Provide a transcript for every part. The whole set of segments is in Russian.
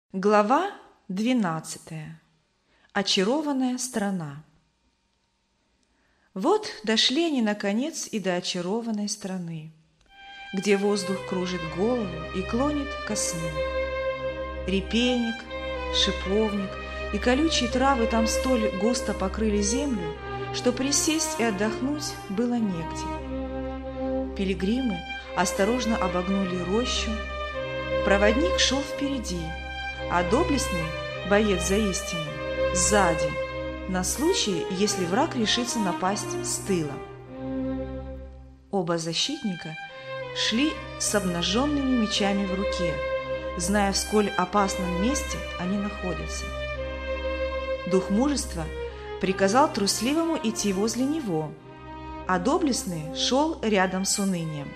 Глава 12. Очарованная страна. Вот дошли они, наконец, и до очарованной страны, где воздух кружит голову и клонит ко сну. Репейник, шиповник и колючие травы там столь густо покрыли землю, что присесть и отдохнуть было негде. Пилигримы осторожно обогнули рощу. Проводник шел впереди, а доблестный боец за истину сзади, на случай, если враг решится напасть с тыла. Оба защитника шли с обнаженными мечами в руке, зная, в сколь опасном месте они находятся. Дух мужества приказал трусливому идти возле него, а доблестный шел рядом с унынием.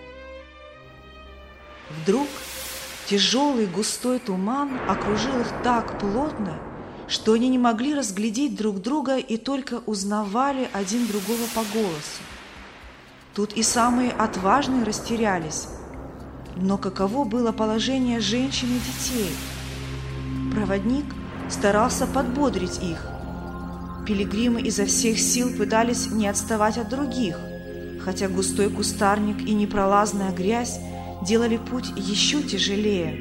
Вдруг тяжелый густой туман окружил их так плотно, что они не могли разглядеть друг друга и только узнавали один другого по голосу. Тут и самые отважные растерялись. Но каково было положение женщин и детей? Проводник старался подбодрить их. Пилигримы изо всех сил пытались не отставать от других, хотя густой кустарник и непролазная грязь делали путь еще тяжелее.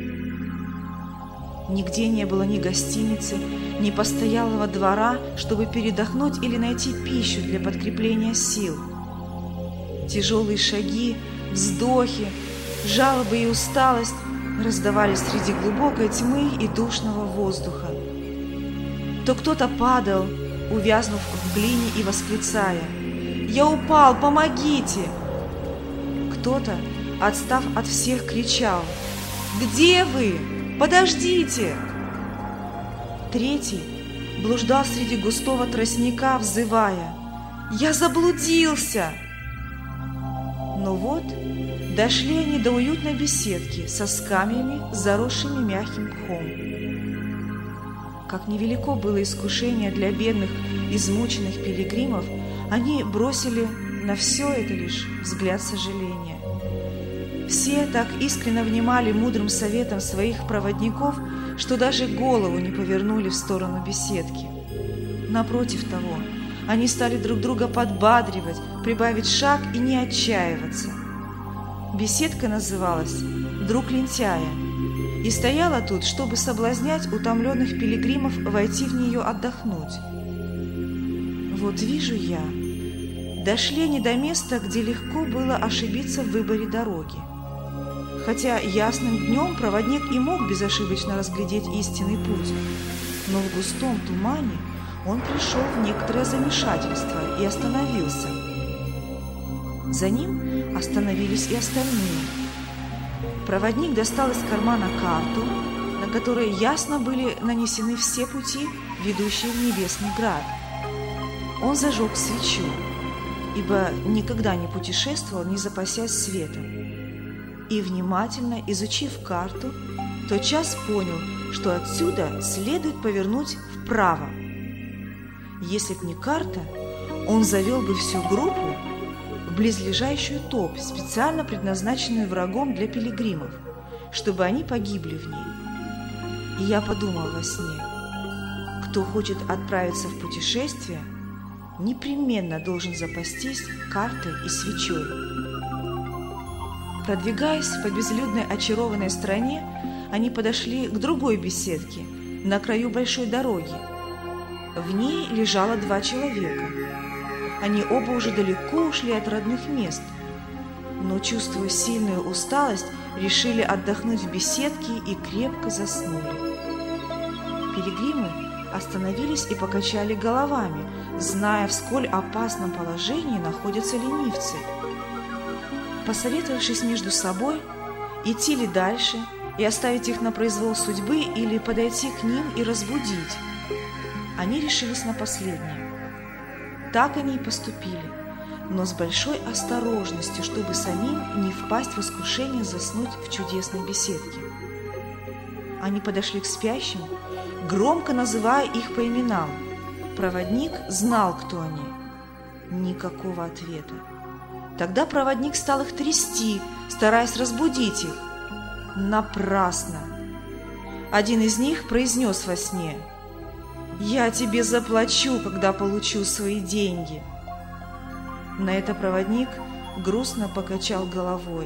Нигде не было ни гостиницы, ни постоялого двора, чтобы передохнуть или найти пищу для подкрепления сил. Тяжелые шаги, вздохи, жалобы и усталость раздавались среди глубокой тьмы и душного воздуха. То кто-то падал, увязнув в глине и восклицая: «Я упал, помогите!» Кто-то, отстав от всех, кричал: «Где вы? Подождите!» Третий блуждал среди густого тростника, взывая: «Я заблудился!» Но вот дошли они до уютной беседки со скамьями, заросшими мягким мхом. Как невелико было искушение для бедных, измученных пилигримов, они бросили на все это лишь взгляд сожаления. Все так искренне внимали мудрым советам своих проводников, что даже голову не повернули в сторону беседки. Напротив того, они стали друг друга подбадривать, прибавить шаг и не отчаиваться. Беседка называлась «Друг лентяя» и стояла тут, чтобы соблазнять утомленных пилигримов войти в нее отдохнуть. Вот вижу я, дошли они до места, где легко было ошибиться в выборе дороги. Хотя ясным днем проводник и мог безошибочно разглядеть истинный путь, но в густом тумане он пришел в некоторое замешательство и остановился. За ним остановились и остальные. Проводник достал из кармана карту, на которой ясно были нанесены все пути, ведущие в Небесный Град. Он зажег свечу, ибо никогда не путешествовал, не запасясь светом. И, внимательно изучив карту, тотчас понял, что отсюда следует повернуть вправо. Если б не карта, он завел бы всю группу в близлежащую топь, специально предназначенную врагом для пилигримов, чтобы они погибли в ней. И я подумал во сне: кто хочет отправиться в путешествие, непременно должен запастись картой и свечой. Продвигаясь по безлюдной очарованной стране, они подошли к другой беседке на краю большой дороги. В ней лежало 2 человека. Они оба уже далеко ушли от родных мест, но, чувствуя сильную усталость, решили отдохнуть в беседке и крепко заснули. Пилигримы остановились и покачали головами, зная, в сколь опасном положении находятся ленивцы. Посоветовавшись между собой, идти ли дальше и оставить их на произвол судьбы или подойти к ним и разбудить, они решились на последнее. Так они и поступили, но с большой осторожностью, чтобы самим не впасть в искушение заснуть в чудесной беседке. Они подошли к спящим, громко называя их по именам. Проводник знал, кто они. Никакого ответа. Тогда проводник стал их трясти, стараясь разбудить их. Напрасно. Один из них произнес во сне: «Я тебе заплачу, когда получу свои деньги». На это проводник грустно покачал головой.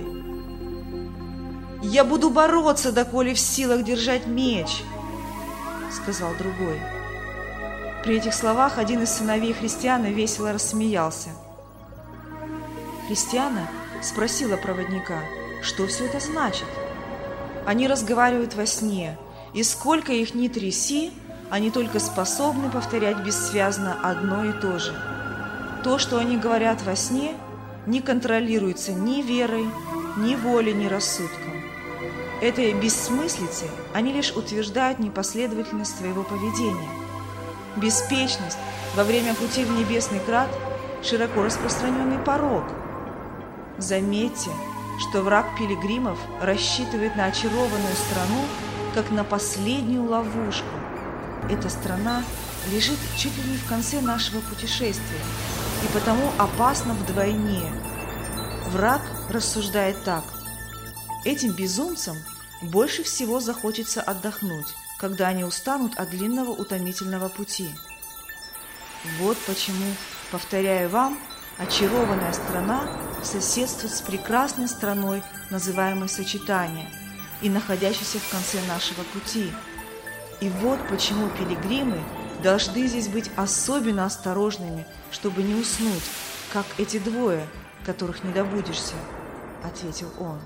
«Я буду бороться, доколе в силах держать меч», — сказал другой. При этих словах один из сыновей Христиана весело рассмеялся. Христиана спросила проводника, что все это значит. Они разговаривают во сне, и сколько их ни тряси, они только способны повторять бессвязно одно и то же. То, что они говорят во сне, не контролируется ни верой, ни волей, ни рассудком. Этой бессмыслице они лишь утверждают непоследовательность своего поведения. Беспечность во время пути в небесный град – широко распространенный порок. Заметьте, что враг пилигримов рассчитывает на очарованную страну, как на последнюю ловушку. Эта страна лежит чуть ли не в конце нашего путешествия и потому опасна вдвойне. Враг рассуждает так: этим безумцам больше всего захочется отдохнуть, когда они устанут от длинного утомительного пути. Вот почему, повторяю вам, очарованная страна соседствует с прекрасной страной, называемой Сочетание, и находящейся в конце нашего пути. И вот почему пилигримы должны здесь быть особенно осторожными, чтобы не уснуть, как эти двое, которых не добудешься, — ответил он.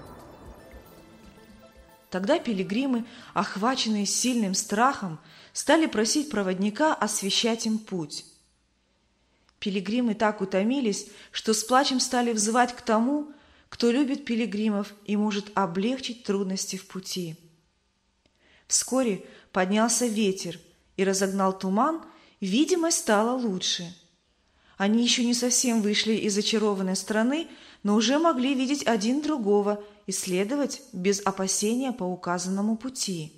Тогда пилигримы, охваченные сильным страхом, стали просить проводника освещать им путь. Пилигримы так утомились, что с плачем стали взывать к тому, кто любит пилигримов и может облегчить трудности в пути. Вскоре поднялся ветер и разогнал туман, видимость стала лучше. Они еще не совсем вышли из зачарованной страны, но уже могли видеть один другого и следовать без опасения по указанному пути.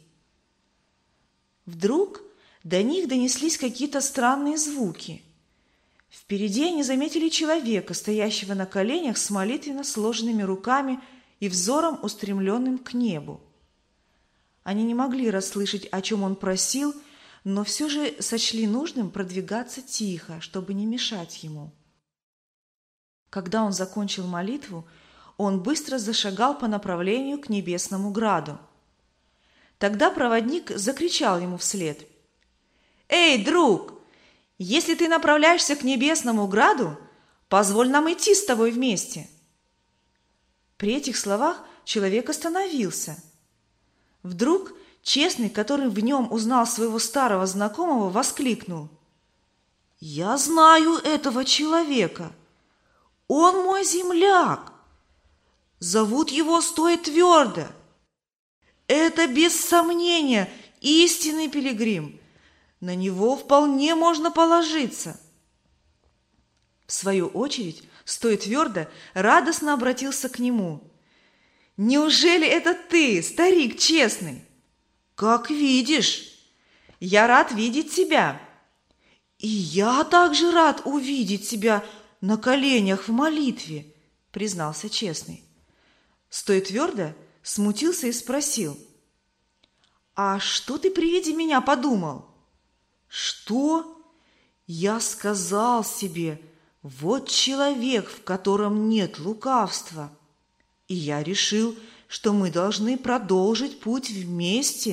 Вдруг до них донеслись какие-то странные звуки. Впереди они заметили человека, стоящего на коленях с молитвенно сложенными руками и взором, устремленным к небу. Они не могли расслышать, о чем он просил, но все же сочли нужным продвигаться тихо, чтобы не мешать ему. Когда он закончил молитву, он быстро зашагал по направлению к небесному граду. Тогда проводник закричал ему вслед: «Эй, друг! Если ты направляешься к небесному граду, позволь нам идти с тобой вместе». При этих словах человек остановился. Вдруг честный, который в нем узнал своего старого знакомого, воскликнул: «Я знаю этого человека! Он мой земляк! Зовут его Стой твердо! Это, без сомнения, истинный пилигрим! На него вполне можно положиться». В свою очередь, Стой твердо радостно обратился к нему: «Неужели это ты, старик честный?» «Как видишь, я рад видеть тебя». «И я также рад увидеть тебя на коленях в молитве», — признался честный. Стой твердо смутился и спросил: «А что ты при виде меня подумал?» «Что?» «Я сказал себе: вот человек, в котором нет лукавства. И я решил, что мы должны продолжить путь вместе».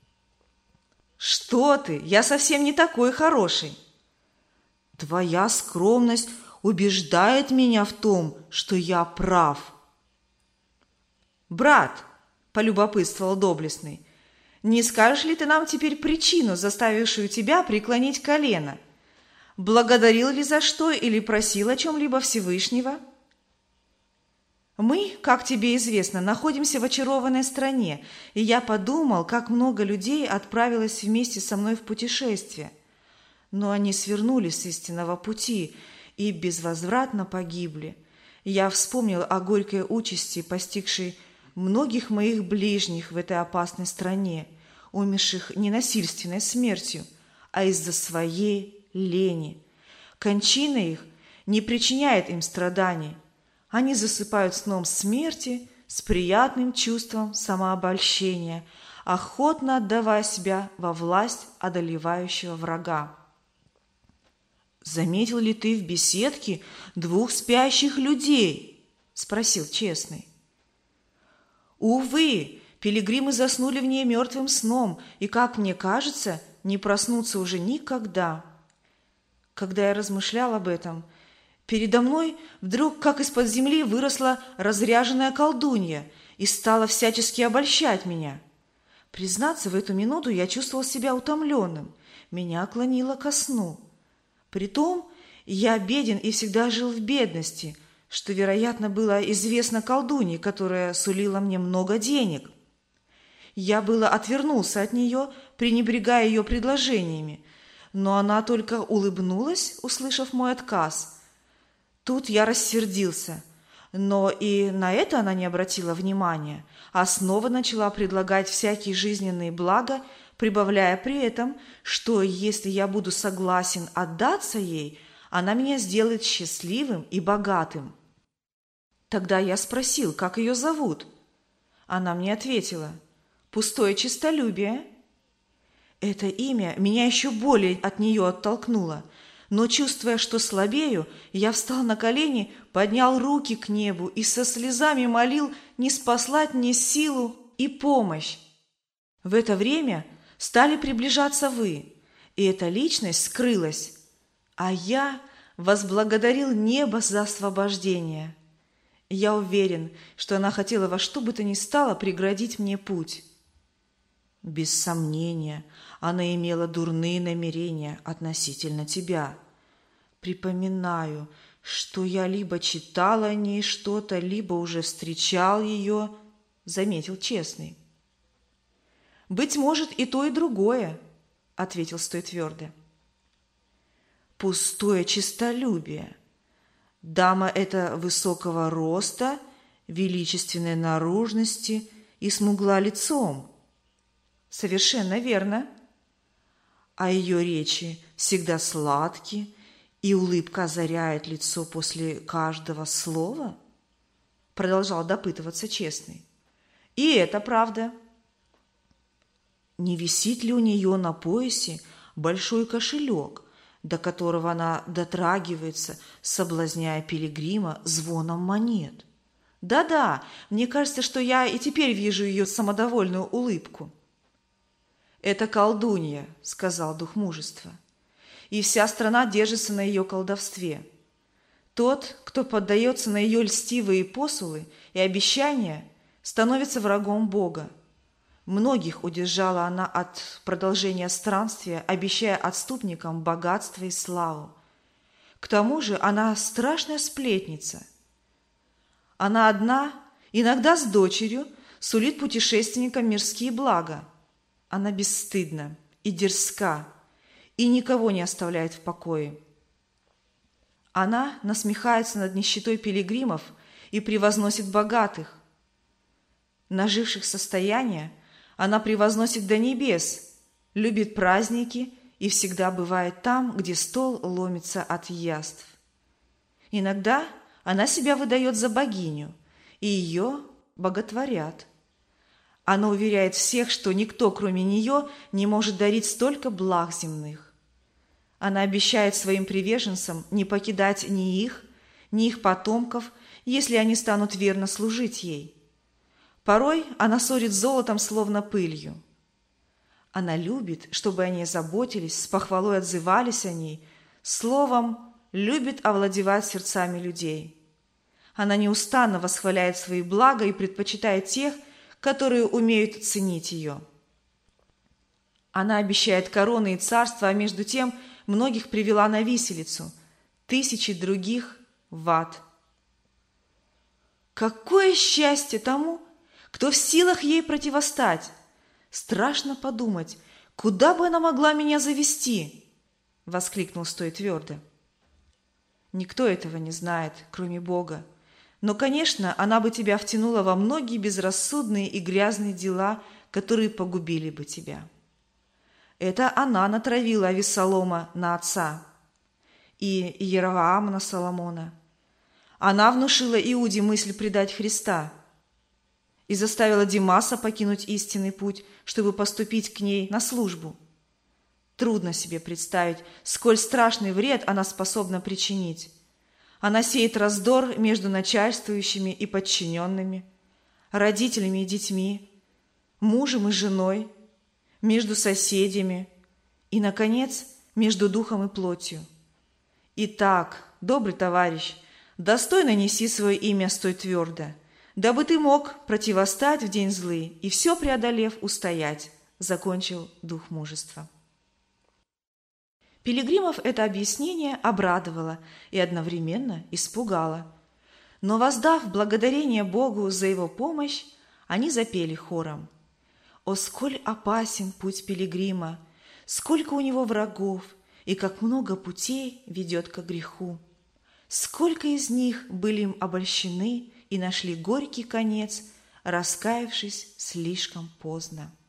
«Что ты? Я совсем не такой хороший». «Твоя скромность убеждает меня в том, что я прав». «Брат», – полюбопытствовал доблестный, – «не скажешь ли ты нам теперь причину, заставившую тебя преклонить колено? Благодарил ли за что или просил о чем-либо Всевышнего?» «Мы, как тебе известно, находимся в очарованной стране, и я подумал, как много людей отправилось вместе со мной в путешествие. Но они свернули с истинного пути и безвозвратно погибли. Я вспомнил о горькой участи, постигшей многих моих ближних в этой опасной стране, умерших не насильственной смертью, а из-за своей лени. Кончина их не причиняет им страданий. Они засыпают сном смерти с приятным чувством самообольщения, охотно отдавая себя во власть одолевающего врага. «Заметил ли ты в беседке 2 спящих людей?» – спросил честный. «Увы, пилигримы заснули в ней мертвым сном, и, как мне кажется, не проснутся уже никогда». Когда я размышлял об этом, передо мной вдруг, как из-под земли, выросла разряженная колдунья и стала всячески обольщать меня. Признаться, в эту минуту я чувствовал себя утомленным, меня клонило ко сну. Притом я беден и всегда жил в бедности, что, вероятно, было известно колдунье, которая сулила мне много денег. Я было отвернулся от нее, пренебрегая ее предложениями, но она только улыбнулась, услышав мой отказ. Тут я рассердился, но и на это она не обратила внимания, а снова начала предлагать всякие жизненные блага, прибавляя при этом, что если я буду согласен отдаться ей, она меня сделает счастливым и богатым. Тогда я спросил, как ее зовут. Она мне ответила: «Пустое честолюбие». Это имя меня еще более от нее оттолкнуло, но, чувствуя, что слабею, я встал на колени, поднял руки к небу и со слезами молил ниспослать мне силу и помощь. В это время стали приближаться вы, и эта личность скрылась, а я возблагодарил небо за освобождение. Я уверен, что она хотела во что бы то ни стало преградить мне путь. Без сомнения, она имела дурные намерения относительно тебя. Припоминаю, что я либо читал о ней что-то, либо уже встречал ее, заметил честный. «Быть может, и то, и другое», — ответил Стой твердо. «Пустое честолюбие. Дама эта высокого роста, величественной наружности и смугла лицом». «Совершенно верно». «А ее речи всегда сладкие, и улыбка озаряет лицо после каждого слова?» Продолжал допытываться честный. «И это правда». «Не висит ли у нее на поясе большой кошелек, до которого она дотрагивается, соблазняя пилигрима звоном монет?» «Да-да, мне кажется, что я и теперь вижу ее самодовольную улыбку». «Это колдунья», — сказал дух мужества, «и вся страна держится на ее колдовстве. Тот, кто поддается на ее льстивые посулы и обещания, становится врагом Бога. Многих удержала она от продолжения странствия, обещая отступникам богатство и славу. К тому же она страшная сплетница. Она одна, иногда с дочерью, сулит путешественникам мирские блага. Она бесстыдна и дерзка, и никого не оставляет в покое. Она насмехается над нищетой пилигримов и превозносит богатых. Наживших состояние она превозносит до небес, любит праздники и всегда бывает там, где стол ломится от яств. Иногда она себя выдает за богиню, и ее боготворят. Она уверяет всех, что никто, кроме нее, не может дарить столько благ земных. Она обещает своим приверженцам не покидать ни их потомков, если они станут верно служить ей. Порой она ссорит золотом, словно пылью. Она любит, чтобы о ней заботились, с похвалой отзывались о ней, словом, любит овладевать сердцами людей. Она неустанно восхваляет свои блага и предпочитает тех, которые умеют ценить ее. Она обещает короны и царства, а между тем многих привела на виселицу, тысячи других в ад. Какое счастье тому, кто в силах ей противостать! Страшно подумать, куда бы она могла меня завести, — воскликнул Стой твердо. Никто этого не знает, кроме Бога. Но, конечно, она бы тебя втянула во многие безрассудные и грязные дела, которые погубили бы тебя. Это она натравила Авессалома на отца и Иеровоама на Соломона. Она внушила Иуде мысль предать Христа. и заставила Димаса покинуть истинный путь, чтобы поступить к ней на службу. Трудно себе представить, сколь страшный вред она способна причинить. Она сеет раздор между начальствующими и подчиненными, родителями и детьми, мужем и женой, между соседями и, наконец, между духом и плотью. Итак, добрый товарищ, достойно неси свое имя стой твердо, дабы ты мог противостать в день злый и все преодолев устоять, закончил дух мужества. Пилигримов это объяснение обрадовало и одновременно испугало. Но, воздав благодарение Богу за его помощь, они запели хором: «О, сколь опасен путь пилигрима, сколько у него врагов, и как много путей ведет ко греху! Сколько из них были им обольщены и нашли горький конец, раскаявшись слишком поздно!»